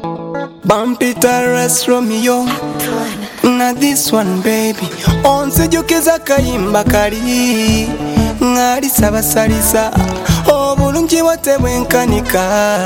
Bumpy Terrace Romeo. Now this one baby onsejukiza kayimba kali ngari sabasalisa obulungi wote bwenkanika.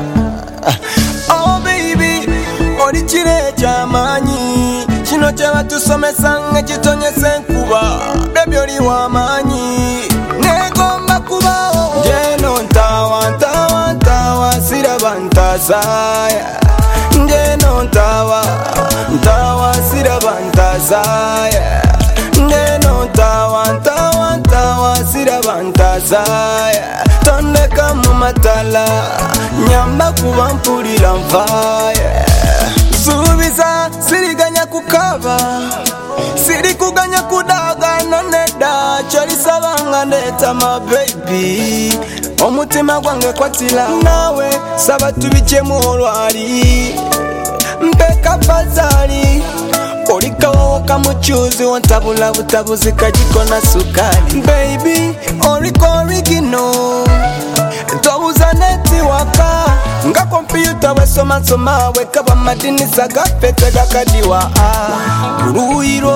Oh baby oli kire ky'amaanyi kino kye batusomesa ng'ekitonyesa enkuba baby oli w'amaanyi negomba kubawo njeno ntawa siraba ntazaaya njeno ntawa siraba ntazaaya njeno ntawa siraba ntazaaya tondeka mu matala nyamba kuba mpulira nvaaya suubiza siriganya kukaba sirikuganya kudaga nonedda kyolisabanga ndeeta ma baby omutima gwange kwatira naawe saba tubikyemu olwali mpeka bazali olikawowo kamukyuzi wontabula butabuzi kajiko na sukali baby oliko origino tobuza neti waka nga kompyuta wesomasoma wekaba madinisa gafete gakadiwa ruirwa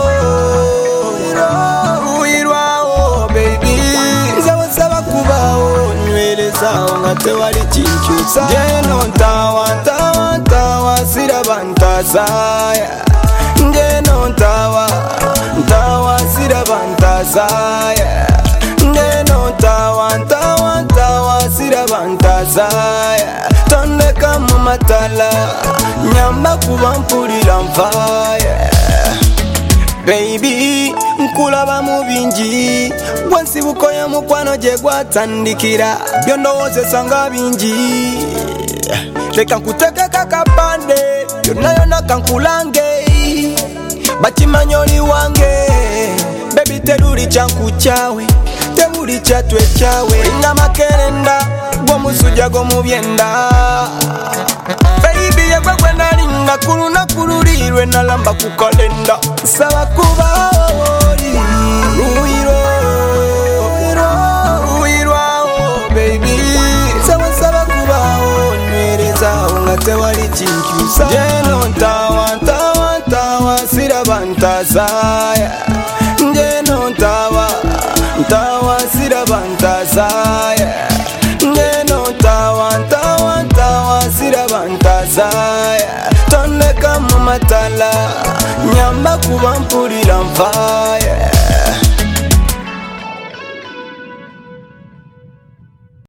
oh baby nzawasaba kubawo nywerezawo nga tewali kinkyusa njeno ntawa siraba ntazaaya njeno ntawa siraba ntazaaya njeno ntawa siraba ntazaaya tondeka mu matala nyamba kuba mpulira nvaaya baby nkulaba mu bingi gwensibukoya mukwano gye gwatandikira byondowoozesa nga bingi leka nkutekeka kapande yonna kankulange bakimanya oli wange baby teruli kyankukyawe tebuli kyatwe kyawe nga makerenda gwomusuja gwomubyenda baby yegwe gwe nalinga ku lunaku lulirwe nalamba ku kalenda saba kubaoli ruirwa oh baby saba kubawo nywerezawo nga tewali kinkyusa njeno ntawa siraba ntazaaya njeno ntawa siraba ntazaaya njeno ntawa siraba ntazaaya tondeka mu matala nyamba kuba mpulira nvaaya